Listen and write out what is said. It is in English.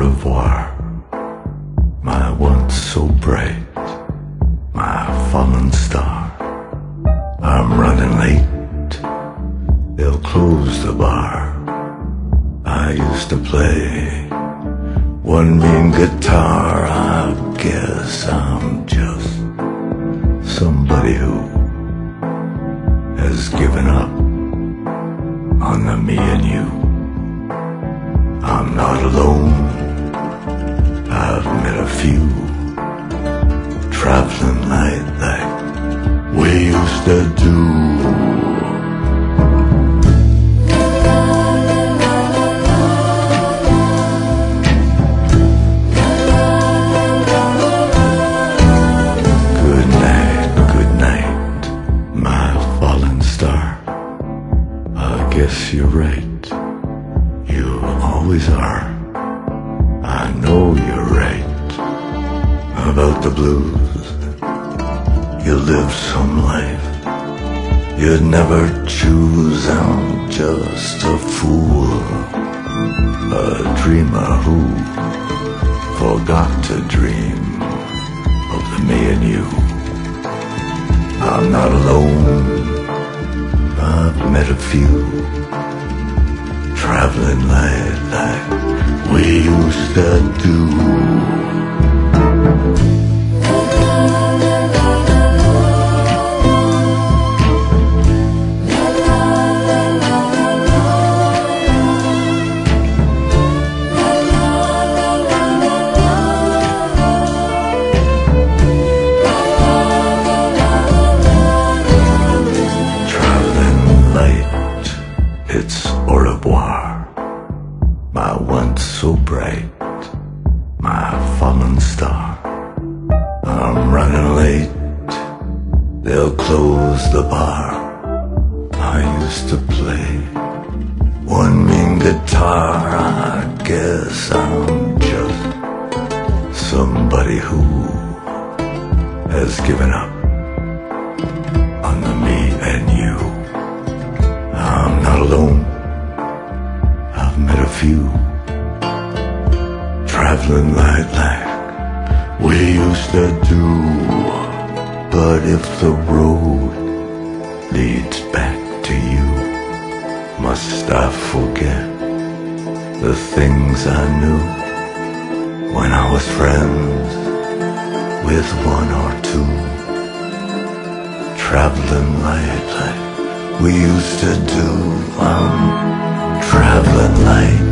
revoir, my once so bright, my fallen star. I'm running late, they'll close the bar. I used to play one mean guitar. I guess I'm just somebody who has given up on the me and you. I'm not alone, I've met a few traveling light like we used to do. Good night, my fallen star. I guess you're right, you always are. I know you're right about the blues. You live some life you'd never choose. I'm just a fool, a dreamer who forgot to dream of the me and you. I'm not alone, I've met a few traveling light like we used to do. It's au revoir, my once so bright, my fallen star. I'm running late, they'll close the bar. I used to play one mean guitar. I guess I'm just somebody who has given up on the me and you. I'm not alone, I've met a few traveling light like we used to do. But if the road leads back to you, must I forget the things I knew when I was friends with one or two? Traveling light like we used to do. I'm traveling light